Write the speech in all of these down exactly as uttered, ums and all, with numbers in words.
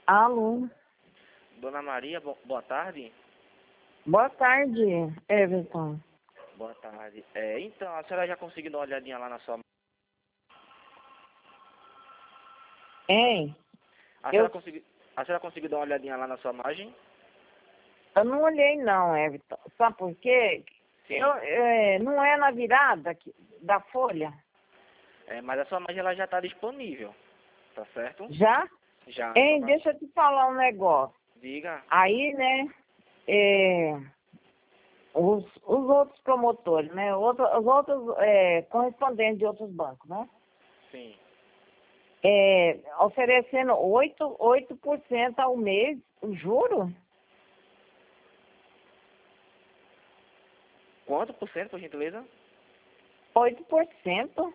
Alô, Dona Maria, bo- boa tarde. boa tarde, Everton. Boa tarde. É, então, a senhora já conseguiu dar uma olhadinha lá na sua... Hein? A Eu, senhora conseguiu, a senhora conseguiu dar uma olhadinha lá na sua margem? eu não olhei não, Everton. Sabe por quê? Sim. Eu, é, não é na virada que- da folha? É, mas a sua margem ela já está disponível, tá certo? Já? Já. Hein, Só deixa eu te falar um negócio. diga. Aí, né, é, os, os outros promotores, né, outro- os outros é, correspondentes de outros bancos, né, Sim. é, oferecendo oito oito por cento ao mês, juro? Quanto por cento, por gentileza? oito por cento?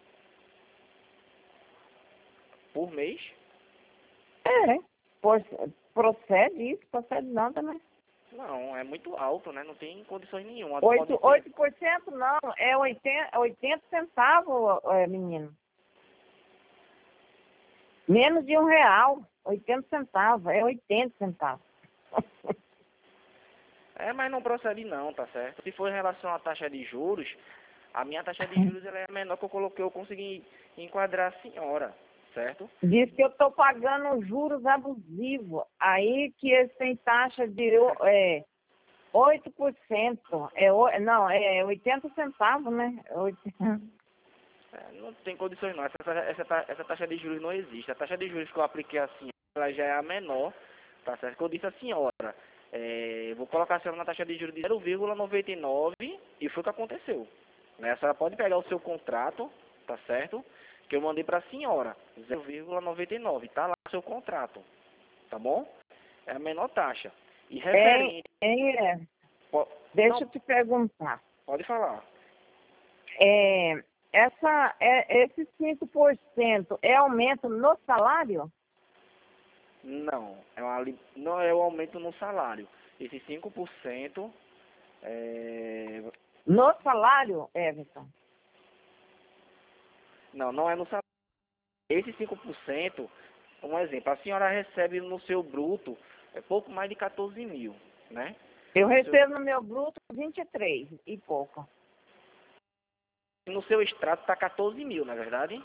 Por mês? É, por, procede isso, procede nada, né? Não, é muito alto, né? Não tem condições nenhuma. oito, Pode ser... oito por cento não, é oitenta, oitenta centavos, é, menino. Menos de um real, oitenta centavos, é oitenta centavos. É, mas não procede não, tá certo? Se for em relação à taxa de juros, a minha taxa de juros ela é a menor que eu coloquei, eu consegui enquadrar a senhora, certo? Diz que eu estou pagando juros abusivos, aí que eles têm taxa de é, oito por cento, é, o- não, é oitenta centavos, né? oitenta. É, não tem condições não, essa, essa, ta- essa taxa de juros não existe. A taxa de juros que eu apliquei assim, ela já é a menor, tá certo? Que eu disse à senhora, é, vou colocar a senhora na taxa de juros de zero vírgula noventa e nove e foi o que aconteceu. Né? A senhora pode pegar o seu contrato, tá certo? Que eu mandei para a senhora, zero vírgula noventa e nove, tá lá o seu contrato, tá bom? É a menor taxa. E É, referente... é, po- deixa não, eu te perguntar. pode falar. É, essa, é, esse cinco por cento é aumento no salário? Não, é uma, li- não é o aumento no salário. Esse cinco por cento é... No salário, Everton? Não, não é no salário. Esse cinco por cento, um exemplo, a senhora recebe no seu bruto é pouco mais de quatorze mil, né? Eu No seu, recebo no meu bruto vinte e três e pouco. no seu extrato está quatorze mil, na verdade?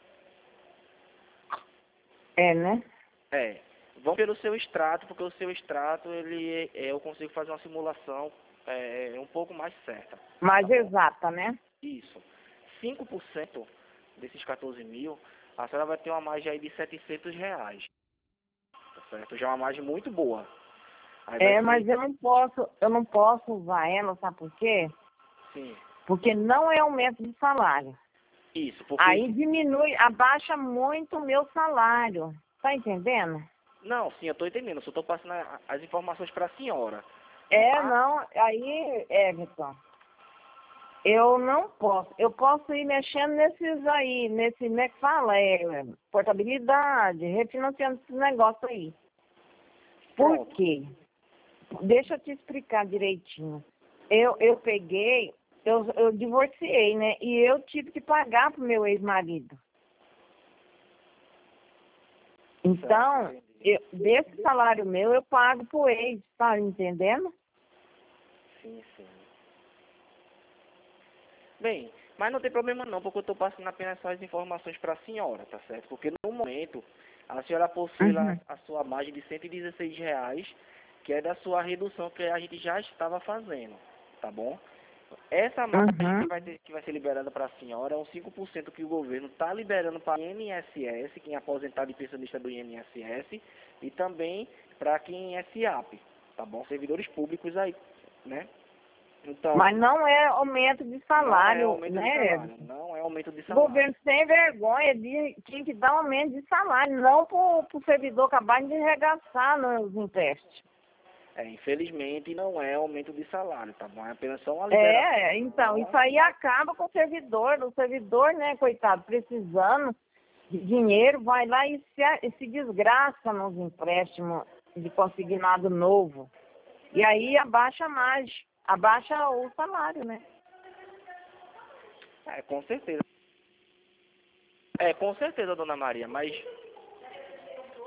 É, né? É. Vão pelo seu extrato, porque o seu extrato, ele, é, eu consigo fazer uma simulação é, um pouco mais certa. Mais Tá bom? exata, né? Isso. cinco por cento desses quatorze mil, a senhora vai ter uma margem aí de setecentos reais. Tá certo? Já é uma margem muito boa. Aí vai É, ser, mas eu não posso, eu não posso usar ela, sabe por quê? sim, Porque não é aumento de salário. isso, porque... Aí diminui, abaixa muito o meu salário. Tá entendendo? Não, sim, eu estou entendendo, eu só estou passando a- as informações para a senhora. É, Ah, não, aí, Everton, eu não posso. Eu posso ir mexendo nesses aí, nesse, como é que fala? É, portabilidade, refinanciando esses negócios aí. Por pronto, quê? Deixa eu te explicar direitinho. Eu, eu peguei, eu, eu divorciei, né? E eu tive que pagar pro meu ex-marido. Então, certo, entendi. eu, desse salário meu, eu pago pro ex, tá entendendo? Sim, sim. Bem, mas não tem problema não, porque eu estou passando apenas só as informações para a senhora, tá certo? Porque no momento, a senhora possui lá Uhum. a sua margem de cento e dezesseis reais, que é da sua redução que a gente já estava fazendo, tá bom? Essa margem que Uhum. vai, ter, que vai ser liberada para a senhora é um cinco por cento que o governo está liberando para o I N S S, quem é aposentado e pensionista do I N S S, e também para quem é S I A P, tá bom? Servidores públicos aí, né? Então, Mas não é aumento de não é salário, aumento de né? salário, não é aumento de O salário. governo sem vergonha de, tinha que dar aumento de salário, não para o servidor acabar de arregaçar nos empréstimos. É, infelizmente não é aumento de salário, tá bom? É apenas só uma É, então, liberação. isso aí acaba com o servidor. O servidor, né, coitado, precisando de dinheiro, vai lá e se, e se desgraça nos empréstimos de consignado novo. E aí abaixa mais, abaixa o salário, né? É, com certeza. É, com certeza, dona Maria, mas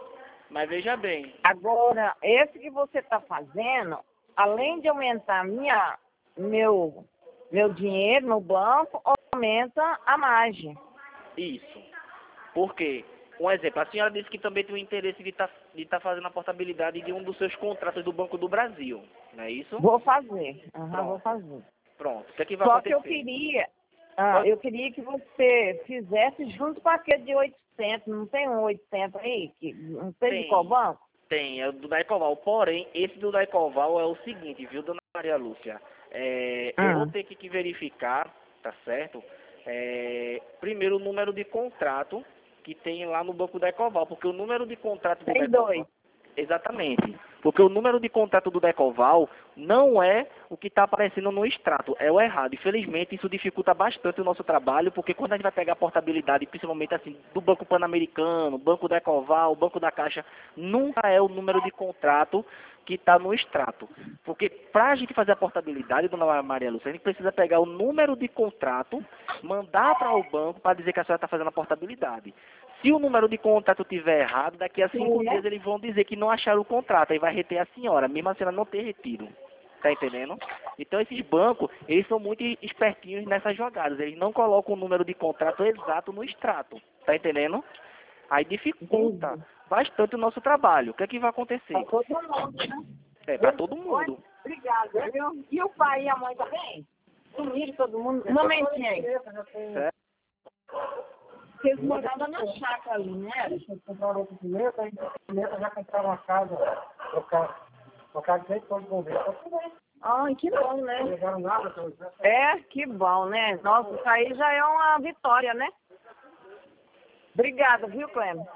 Mas veja bem. Agora, esse que você está fazendo, além de aumentar minha, meu, meu dinheiro no banco, aumenta a margem. Isso. Por quê? Um exemplo, a senhora disse que também tem o interesse de estar de tá fazendo a portabilidade de um dos seus contratos do Banco do Brasil, não é isso? Vou fazer. Uhum, Pronto. vou fazer. Pronto. O que é que vai Só acontecer? que eu queria, ah, Pode- eu queria que você fizesse junto com aquele de oitocentos. Não tem um oitocentos aí? Que, não sei de Tem. qual banco? Tem, é o do Daicoval. Porém, esse do Daicoval é o seguinte, viu, dona Maria Lúcia? É, eu vou Ah. ter que, que verificar, tá certo? É, primeiro o número de contrato que tem lá no banco da Ecoval, porque o número de contrato do Tem Decoval... dois. Exatamente. Porque o número de contrato do Decoval não é o que está aparecendo no extrato, é o errado. Infelizmente, isso dificulta bastante o nosso trabalho, porque quando a gente vai pegar a portabilidade, principalmente assim, do Banco Pan-Americano, Banco Decoval, Banco da Caixa, nunca é o número de contrato que está no extrato. Porque para a gente fazer a portabilidade, dona Maria Lúcia, a gente precisa pegar o número de contrato, mandar para o banco para dizer que a senhora está fazendo a portabilidade. Se o número de contrato estiver errado, daqui a cinco Sim, né? dias eles vão dizer que não acharam o contrato, aí vai reter a senhora, mesmo a senhora não ter retido. Tá entendendo? Então esses bancos, eles são muito espertinhos nessas jogadas, eles não colocam o número de contrato exato no extrato. Tá entendendo? Aí dificulta Entendi. bastante o nosso trabalho. O que é que vai Para acontecer? todo mundo, né? É, para todo Oi? mundo. Obrigada, viu? E o pai e a mãe também? Sumiram todo mundo? Um momentinho aí. Certo? Vocês moravam na chácara ali, né? Deixa eu comprar outro dinheiro, aí dinheiro já compraram uma casa, trocar, trocar de jeito todo bombeiro. Tá tudo bem. Ai, que bom, Não né? levaram nada, então, É, que bom, né? Nossa, isso aí já é uma vitória, né? Obrigada, viu, Clêmen?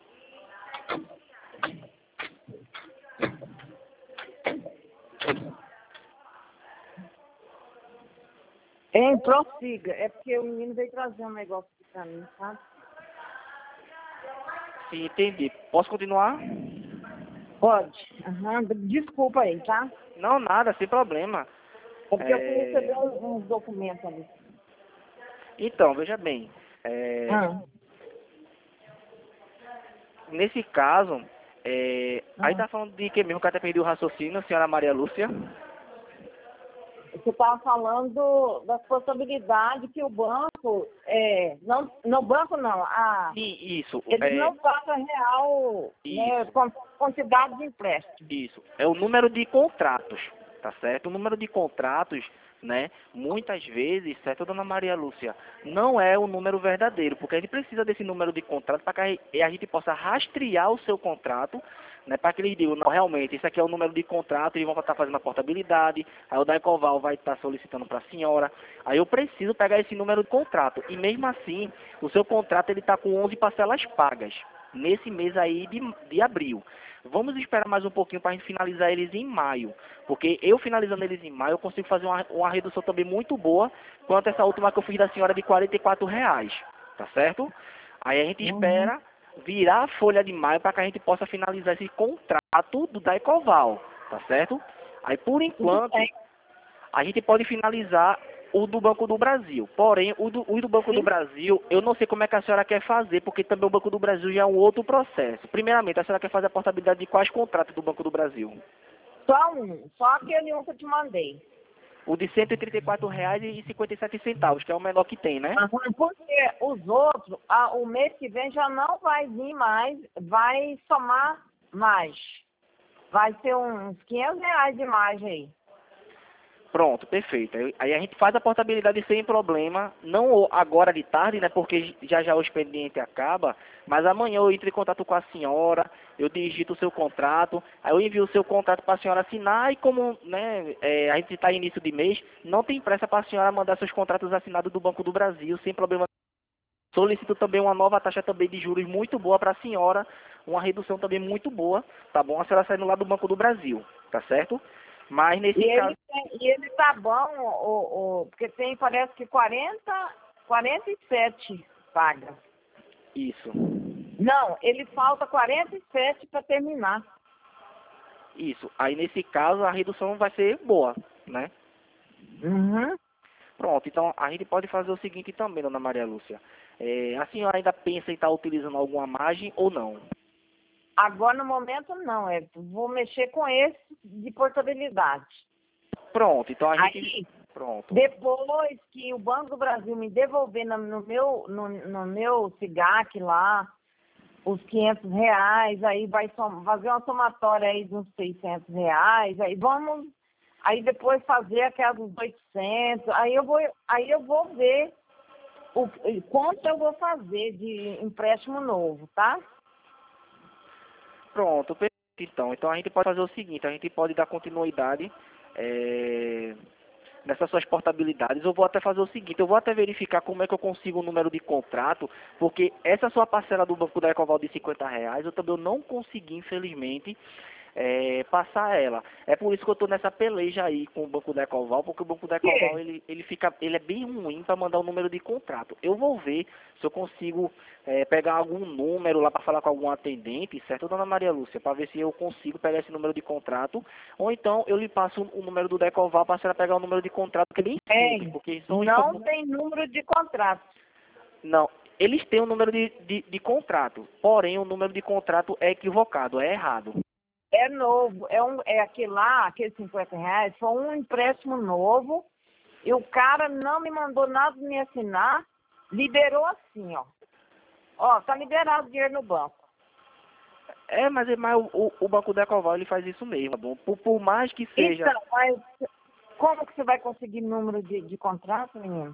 Hein, prossiga. É porque o menino veio trazer um negócio aqui pra mim, sabe? Sim, entendi. Posso continuar? Pode. Aham. Desculpa aí, tá? Não, nada, sem problema. É porque eu fui É, receber uns uns documentos ali. Então, veja bem. é, Ah, Nesse caso, é, aí ah. tá falando de que mesmo que até perdi o raciocínio, senhora Maria Lúcia? Você estava falando das possibilidades que o banco, é, não, no banco não, a, Sim, isso. eles É, não passam real, né, isso. com- quantidade de empréstimo. Isso, é o número de contratos, tá certo? O número de contratos, né, muitas vezes, certo, dona Maria Lúcia, não é o número verdadeiro, porque a gente precisa desse número de contrato para que a gente possa rastrear o seu contrato, né, para que eles digam, não, realmente, esse aqui é o número de contrato, eles vão estar fazendo a portabilidade, aí o Daicoval vai estar solicitando para a senhora, aí eu preciso pegar esse número de contrato, e mesmo assim, o seu contrato ele está com onze parcelas pagas, nesse mês aí de, de abril. Vamos esperar mais um pouquinho para a gente finalizar eles em maio, porque eu finalizando eles em maio eu consigo fazer uma, uma redução também muito boa, quanto essa última que eu fiz da senhora de quarenta e quatro reais, tá certo? Aí a gente Uhum. espera virar a folha de maio para que a gente possa finalizar esse contrato do Daicoval, tá certo? Aí por Tudo enquanto bem. a gente pode finalizar o do Banco do Brasil. Porém, o do, o do Banco do Sim. Brasil, eu não sei como é que a senhora quer fazer, porque também o Banco do Brasil já é um outro processo. Primeiramente, a senhora quer fazer a portabilidade de quais contratos do Banco do Brasil? Só um, só aquele um que eu te mandei. O de cento e trinta e quatro reais e cinquenta e sete centavos, que é o menor que tem, né? Uhum. Porque os outros, ah, o mês que vem já não vai vir mais, vai somar mais. Vai ser uns quinhentos reais de mais aí. Pronto, perfeito. Aí aí a gente faz a portabilidade sem problema, não agora de tarde, né, porque já já o expediente acaba, mas amanhã eu entro em contato com a senhora, eu digito o seu contrato, aí eu envio o seu contrato para a senhora assinar e como, né, é, a gente está início de mês, não tem pressa para a senhora mandar seus contratos assinados do Banco do Brasil, sem problema. Solicito também uma nova taxa também de juros muito boa para a senhora, uma redução também muito boa, tá bom? A senhora saindo lá do Banco do Brasil, tá certo? Mas nesse E caso... ele, tem- e ele tá bom, o, o, porque tem, parece que quarenta, quarenta e sete pagas. Isso, Não, ele falta quarenta e sete para terminar. isso. Aí nesse caso a redução vai ser boa, né? Uhum. Pronto, então a gente pode fazer o seguinte também, dona Maria Lúcia. É, a senhora ainda pensa em estar utilizando alguma margem ou não? Agora, no momento, não, é, vou mexer com esse de portabilidade. Pronto, então a gente... Aí, Pronto. depois que o Banco do Brasil me devolver no, no meu, no, no meu SIGAC lá, os quinhentos reais, aí vai som, fazer uma somatória aí de uns seiscentos reais, aí vamos, aí depois fazer aquelas oitocentos, aí eu vou, aí eu vou ver o quanto eu vou fazer de empréstimo novo, tá? Pronto, perfeito, então. Então a gente pode fazer o seguinte, a gente pode dar continuidade é, nessas suas portabilidades. Eu vou até fazer o seguinte, eu vou até verificar como é que eu consigo o número de contrato, porque essa sua parcela do Banco da Ecoval de cinquenta reais, eu também não consegui, infelizmente, é, passar ela. É por isso que eu estou nessa peleja aí com o Banco da Ecoval, porque o Banco da Ecoval, Que? ele, ele, fica, ele é bem ruim para mandar o número de contrato. Eu vou ver se eu consigo é, pegar algum número lá para falar com algum atendente, certo, dona Maria Lúcia? Para ver se eu consigo pegar esse número de contrato, ou então eu lhe passo o número do Decoval para a senhora pegar o número de contrato, que é bem simples, É, porque são não informa- tem número de contrato. Não, eles têm o número de, de, de contrato, porém o número de contrato é equivocado, é errado. É novo, é, um, é aquele lá, aqueles cinquenta reais, foi um empréstimo novo, e o cara não me mandou nada me assinar, liberou assim, ó. Ó, tá liberado o dinheiro no banco. É, mas, é- mas o, o, o Banco Decoval ele faz isso mesmo, tá bom? Por, por mais que seja... Então, mas como que você vai conseguir número de, de contrato, menino?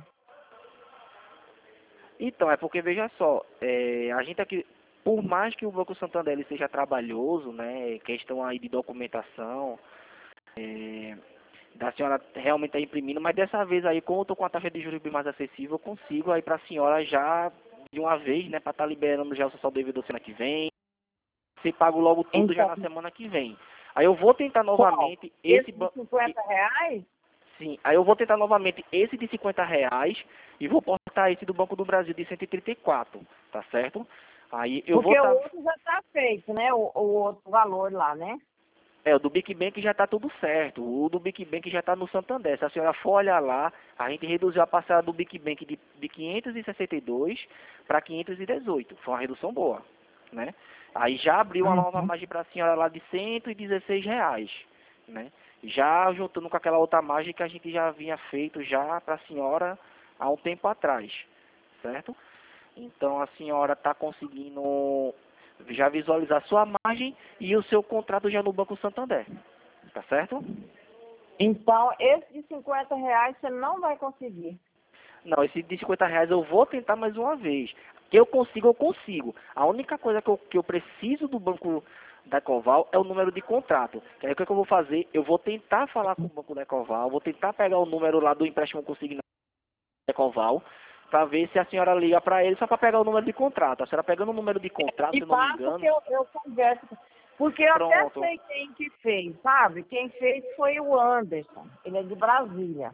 Então, é porque, veja só, é, a gente aqui, por mais que o Banco Santander ele seja trabalhoso, né, questão aí de documentação, é, da senhora realmente está imprimindo, mas dessa vez aí, como eu estou com a taxa de juros bem mais acessível, eu consigo aí para a senhora já, de uma vez, né, para estar liberando já o social devedor semana que vem, se pago logo tudo já Então, na semana que vem. Aí eu vou tentar qual? novamente esse... Esse de ban- cinquenta reais? Sim, aí eu vou tentar novamente esse de cinquenta reais e vou portar esse do Banco do Brasil de cento e trinta e quatro, tá certo? Aí eu vou Porque o estar... outro já tá feito, né? O, o outro valor lá, né? É, o do BigBank já está tudo certo. O do BigBank já está no Santander. Se a senhora for olhar lá, a gente reduziu a parcela do BigBank de, de quinhentos e sessenta e dois para quinhentos e dezoito. Foi uma redução boa, né? Aí já abriu uma nova Uhum. margem para a senhora lá de cento e dezesseis reais, né? Já juntando com aquela outra margem que a gente já havia feito já para a senhora há um tempo atrás, certo? Então a senhora está conseguindo já visualizar sua margem e o seu contrato já no Banco Santander. Tá certo? Então, esse de cinquenta reais você não vai conseguir. Não, esse de cinquenta reais eu vou tentar mais uma vez. Que eu consigo, eu consigo. A única coisa que eu, que eu preciso do Banco da Ecoval é o número de contrato. Que aí o que, é que eu vou fazer? Eu vou tentar falar com o Banco da Ecoval, vou tentar pegar o número lá do empréstimo consignado da Ecoval, para ver se a senhora liga para ele só para pegar o número de contrato. A senhora pegando o número de contrato, E se eu não me passa que engano, eu, eu converso. Porque eu até pronto. sei quem que fez, sabe? Quem fez foi o Anderson. Ele é de Brasília.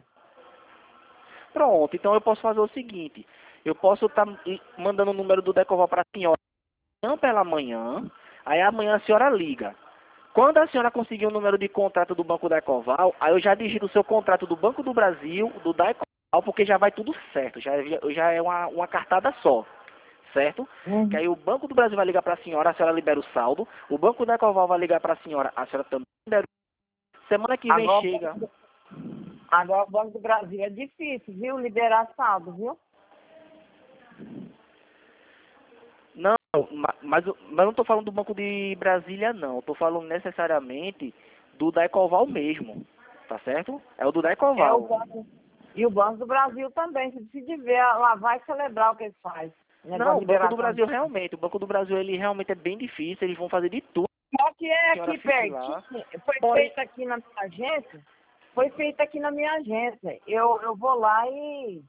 Pronto, então eu posso fazer o seguinte, eu posso estar mandando o número do Decoval para a senhora amanhã pela manhã, aí amanhã a senhora liga. Quando a senhora conseguir o número de contrato do Banco Decoval, aí eu já digito o seu contrato do Banco do Brasil, do Decoval, porque já vai tudo certo, já, já, já é uma, uma cartada só, certo? Uhum. Que aí o Banco do Brasil vai ligar para a senhora, a senhora libera o saldo, o Banco Decoval vai ligar para a senhora, a senhora também libera. Semana que vem Agora, chega... agora o Banco do Brasil é difícil, viu? Liberar saldo, viu? Não, ma- mas, eu- mas eu não estou falando do Banco de Brasília, não. Estou falando necessariamente do da Ecoval mesmo, tá certo? É o do da É o Ecoval. Banco. E o Banco do Brasil também. Se decidir ver, lá vai celebrar o que eles fazem. Negócio Não, de o Banco do liberação. Brasil realmente, o Banco do Brasil ele realmente é bem difícil, eles vão fazer de tudo. Só que é A senhora aqui fique lá. pertinho. Foi Porém, feito aqui na minha agência. Foi feito aqui na minha agência. Eu, eu vou lá e,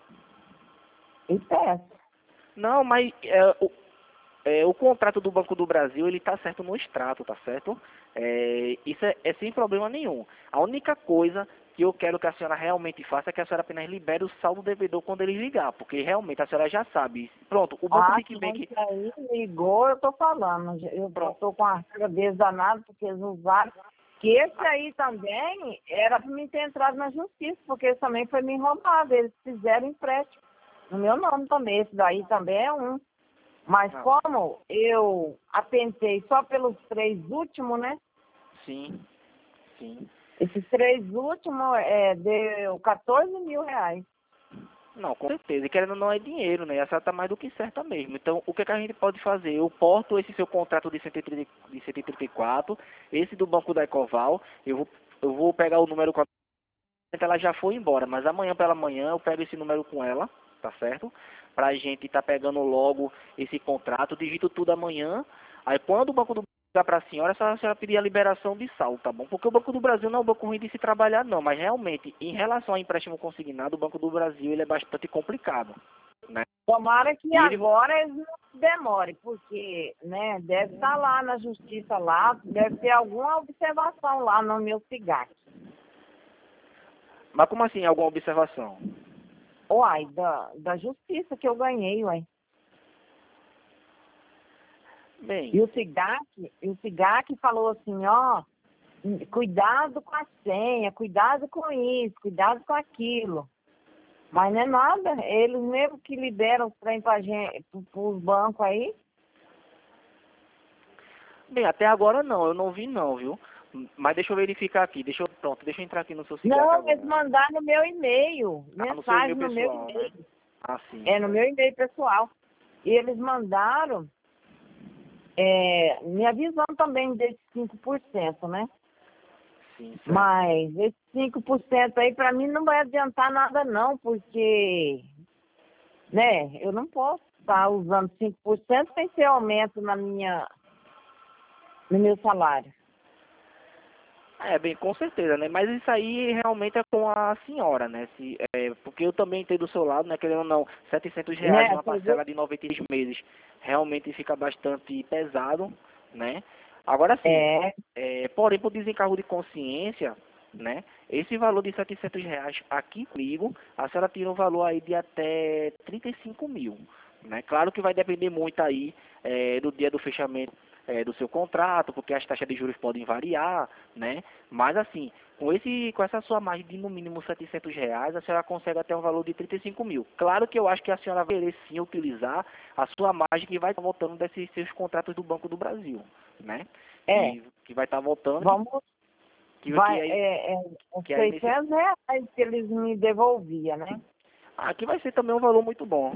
e peço. não, mas é, o, é, o contrato do Banco do Brasil ele está certo no extrato, tá certo? É, isso é, é sem problema nenhum. A única coisa que eu quero que a senhora realmente faça é que a senhora apenas libere o saldo devedor quando ele ligar, porque realmente a senhora já sabe. Pronto, o Banco Ah, não, BigBank, isso aí ligou, eu tô falando. Eu pronto, tô com a cara deles danada, porque eles usaram. Que esse aí também era para mim ter entrado na justiça, porque esse também foi me roubado. Eles fizeram empréstimo no meu nome também. Esse daí também é um. Mas Não. como eu atentei só pelos três últimos, né? Sim, sim. Esses três últimos é, deu quatorze mil reais. Não, com certeza. E querendo ou não é dinheiro, né? Essa tá mais do que certa mesmo. Então, o que, que a gente pode fazer? Eu porto esse seu contrato de cento e trinta, de cento e trinta e quatro, esse do Banco da Ecoval, eu vou, eu vou pegar o número com a... Ela já foi embora, mas amanhã pela manhã eu pego esse número com ela, tá certo? Pra gente tá pegando logo esse contrato, digito tudo amanhã. Aí quando o Banco do ligar para a senhora, a senhora pedir a liberação de saldo, tá bom? Porque o Banco do Brasil não é um banco ruim de se trabalhar, não. Mas realmente, em relação ao empréstimo consignado, o Banco do Brasil ele é bastante complicado, né? Tomara que E ele... agora eles não demorem, porque né, deve estar lá na justiça lá, deve ter alguma observação lá no meu cigarro. Mas como assim, alguma observação? Uai, da, da justiça que eu ganhei, uai. Bem, E o Cigac, o Cigac falou assim, ó, cuidado com a senha, cuidado com isso, cuidado com aquilo. Mas não é nada, eles mesmo que liberam os trem para os bancos aí. bem, até agora não, eu não vi não, viu? Mas deixa eu verificar aqui, deixa eu, pronto, deixa eu entrar aqui no seu cigarro Não, agora. eles mandaram no meu e-mail, Ah, no seu mensagem e-mail no meu pessoal, e-mail. né? Ah, sim. É, no meu e-mail pessoal. E eles mandaram é, me avisando também desses cinco por cento, né? Sim, certo. Mas esse cinco por cento aí para mim não vai adiantar nada não, porque, né, eu não posso estar usando cinco por cento sem ter aumento na minha, no meu salário. É, bem, com certeza, né? Mas isso aí realmente é com a senhora, né? Se, é, porque eu também tenho do seu lado, né? Querendo ou não, setecentos reais Né? numa Você viu? parcela de noventa e seis meses realmente fica bastante pesado, né? Agora sim, É, é, porém, por desencargo de consciência, né? Esse valor de setecentos reais aqui comigo, a senhora tira um valor aí de até trinta e cinco mil, né? Claro que vai depender muito aí é, do dia do fechamento é, do seu contrato, porque as taxas de juros podem variar, né? Mas assim, com, esse, com essa sua margem de no mínimo setecentos reais, a senhora consegue até um valor de trinta e cinco mil. Claro que eu acho que a senhora vai querer sim utilizar a sua margem que vai estar voltando desses seus contratos do Banco do Brasil, né? é. Que, que vai estar voltando, Vamos, que, que, vai, que aí, é, é, que aí nesse... seiscentos reais que eles me devolviam, né? Aqui vai ser também um valor muito bom.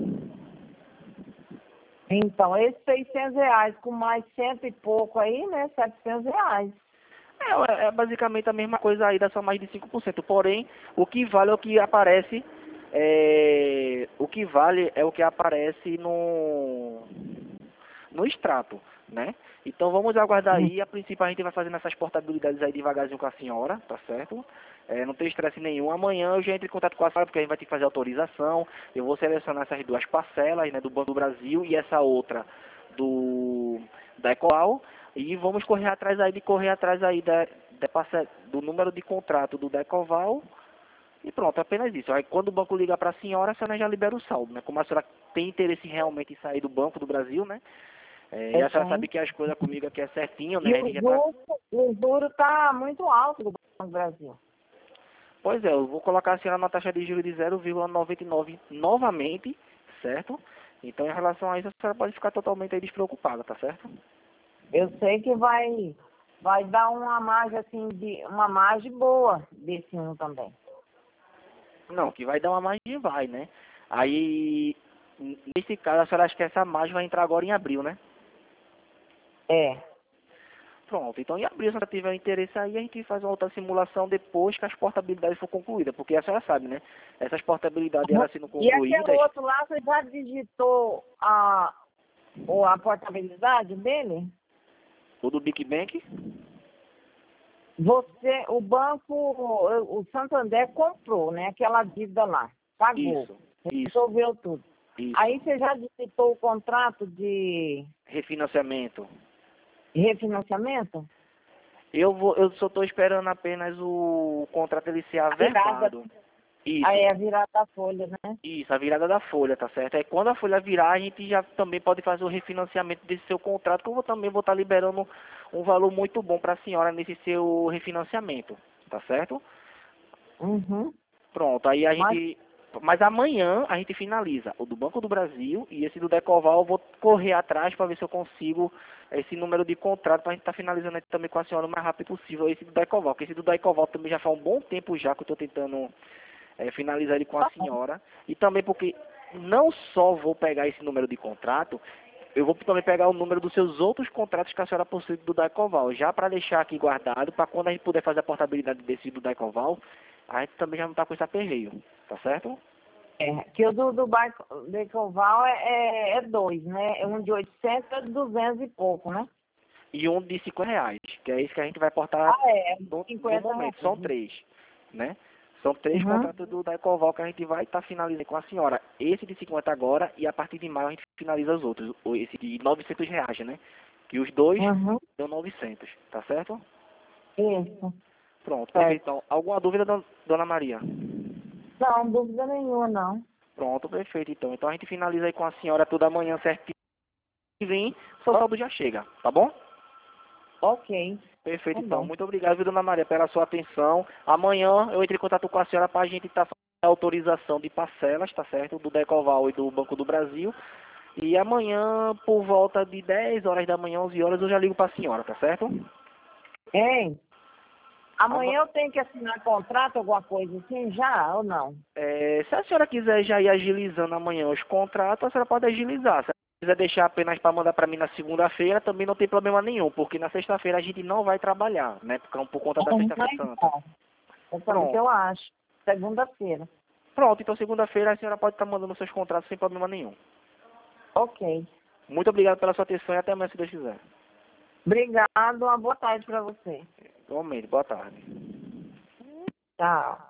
Então, esses seiscentos reais com mais cento e pouco aí, né? setecentos reais. É, é basicamente a mesma coisa aí da sua mais de cinco por cento. Porém, o que vale é o que aparece, é, o que vale é o que aparece no, no extrato, né? Então vamos aguardar Hum. aí. A princípio a gente vai fazendo essas portabilidades aí devagarzinho com a senhora, tá certo? É, não tem estresse nenhum. Amanhã eu já entro em contato com a senhora porque a gente vai ter que fazer autorização. Eu vou selecionar essas duas parcelas, né, do Banco do Brasil e essa outra do da Ecoal. E vamos correr atrás aí de correr atrás aí da, da parce- do número de contrato do Decoval. E pronto, apenas isso. Aí quando o banco liga para a senhora, a senhora já libera o saldo, né? Como a senhora tem interesse realmente em sair do Banco do Brasil, né? É, e Eu a senhora tenho. sabe que as coisas comigo aqui é certinho, E né? A o gente já tá... juro, o juro tá muito alto do Banco do Brasil. Pois é, eu vou colocar a senhora na taxa de juros de zero vírgula noventa e nove novamente, certo? Então em relação a isso, a senhora pode ficar totalmente aí despreocupada, tá certo? Eu sei que vai, vai dar uma margem assim de uma margem boa desse um também. Não, que vai dar uma margem, vai, né? Aí, nesse caso, a senhora acha que essa margem vai entrar agora em abril, né? É. Pronto, então em abril, se a senhora tiver interesse aí, a gente faz uma outra simulação depois que as portabilidades for concluídas, porque a senhora sabe, né? Essas portabilidades, elas sendo E aquele concluídas, outro lá, você já digitou a, ou a portabilidade dele? o do Big Bank, Você, o banco, o o Santander comprou, né? Aquela dívida lá, pagou, isso, isso, resolveu tudo. isso, Aí você já digitou o contrato de refinanciamento. refinanciamento? Eu vou, eu só estou esperando apenas o contrato ele ser A virada, averbado. Isso, aí é a virada da folha, né? isso, a virada da folha, tá certo? Aí quando a folha virar, a gente já também pode fazer o refinanciamento desse seu contrato, que eu vou, também vou estar liberando um valor muito bom para a senhora nesse seu refinanciamento, tá certo? Uhum. Pronto, aí a Mas gente... Mas amanhã a gente finaliza o do Banco do Brasil e esse do Decoval eu vou correr atrás para ver se eu consigo esse número de contrato para a gente estar tá finalizando aqui também com a senhora o mais rápido possível, esse do Decoval, porque esse do Decoval também já faz um bom tempo já que eu estou tentando é, finalizar ele com a senhora, e também porque não só vou pegar esse número de contrato, eu vou também pegar o número dos seus outros contratos que a senhora possui do Decoval, já para deixar aqui guardado, para quando a gente puder fazer a portabilidade desse do Decoval, a gente também já não está com esse aperreio, tá certo? É, que o do, do Barco Decoval é, é, é dois, né? É um de oitocentos e de duzentos e pouco, né? E um de cinquenta reais, que é isso que a gente vai portar Ah, é, no, cinquenta no momento. reais. São três, né? São três Uhum. contratos do Decoval que a gente vai estar tá finalizando com a senhora. Esse de cinquenta agora e a partir de maio a gente finaliza os outros. O- Esse de novecentos reais, né? Que os dois Uhum. dão novecentos, tá certo? Isso. Pronto, Certo. perfeito. Então, alguma dúvida, don- dona Maria? Não, dúvida nenhuma, não. Pronto, perfeito. Então, então a gente finaliza aí com a senhora toda manhã certinho e vem, seu saldo já chega, tá bom? Ok. Perfeito, Tá então. bom. Muito obrigado, viu, dona Maria, pela sua atenção. Amanhã eu entro em contato com a senhora para a gente estar fazendo a autorização de parcelas, tá certo? Do Decoval e do Banco do Brasil. E amanhã, por volta de dez horas da manhã, onze horas, eu já ligo para a senhora, tá certo? Hein? Ama- Amanhã eu tenho que assinar contrato, alguma coisa assim, já ou não? É, se a senhora quiser já ir agilizando amanhã os contratos, a senhora pode agilizar. Se a senhora quiser deixar apenas para mandar para mim na segunda-feira, também não tem problema nenhum, porque na sexta-feira a gente não vai trabalhar, né? Por, por conta da Então, Sexta-feira Santa. é sabe o que Pronto. eu acho. Segunda-feira. Pronto, então segunda-feira a senhora pode estar mandando seus contratos sem problema nenhum. Ok. Muito obrigado pela sua atenção e até amanhã se Deus quiser. Obrigado, uma boa tarde para você. Igualmente, boa tarde. Tchau.